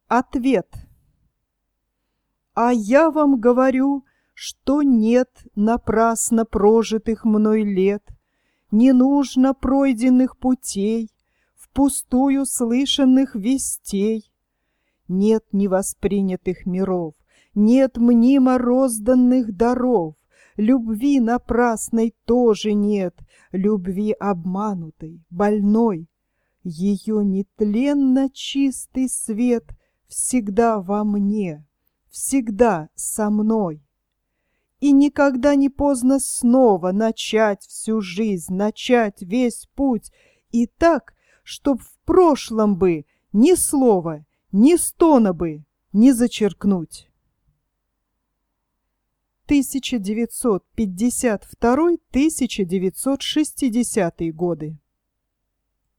Ответ. А я вам говорю, что нет напрасно прожитых мной лет, не нужно пройденных путей, впустую слышанных вестей. Нет невоспринятых миров, нет мнимо розданных даров, любви напрасной тоже нет, любви обманутой, больной. Ее нетленно чистый свет всегда во мне, всегда со мной. И никогда не поздно снова начать всю жизнь, начать весь путь, и так, чтоб в прошлом бы ни слова, ни стона бы не зачеркнуть. 1952-1960 годы.